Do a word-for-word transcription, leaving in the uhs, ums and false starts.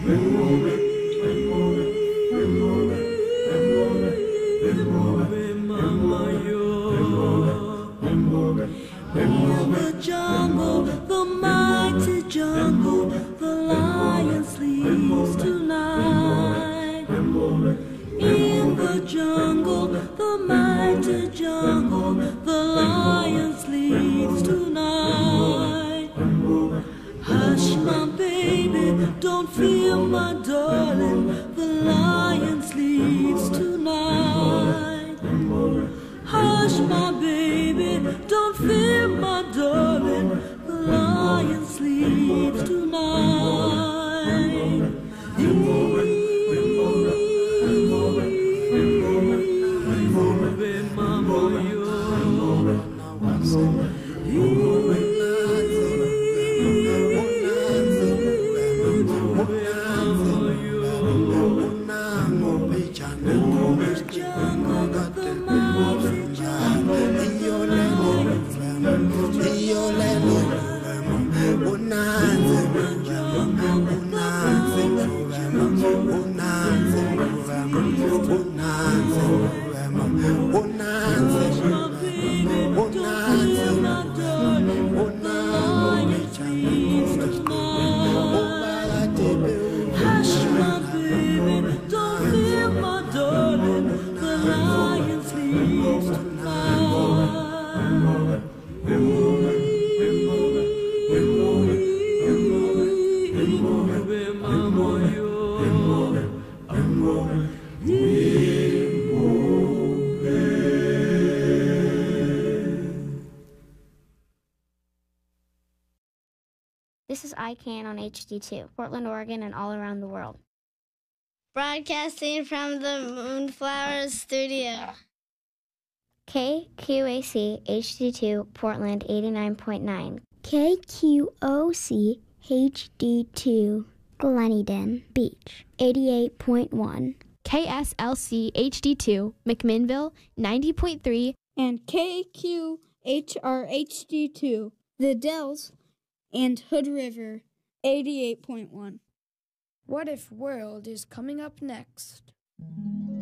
In the jungle, the mighty jungle, the lion sleeps tonight. In the jungle, the mighty jungle, the lion sleeps tonight. Hush, my baby, don't fear, my darling, the lion sleeps tonight. Hush, my baby, don't fear, my darling, the lion sleeps tonight. This is I CAN on H D two, Portland, Oregon, and all around the world. Broadcasting from the Moonflower Studio. K Q A C H D two, Portland, eighty-nine point nine. K Q O C H D two, Gleneden Beach, eighty-eight point one. K S L C H D two, McMinnville, ninety point three. And K Q H R H D two, The Dells, and Hood River, eighty-eight point one. What If World is coming up next.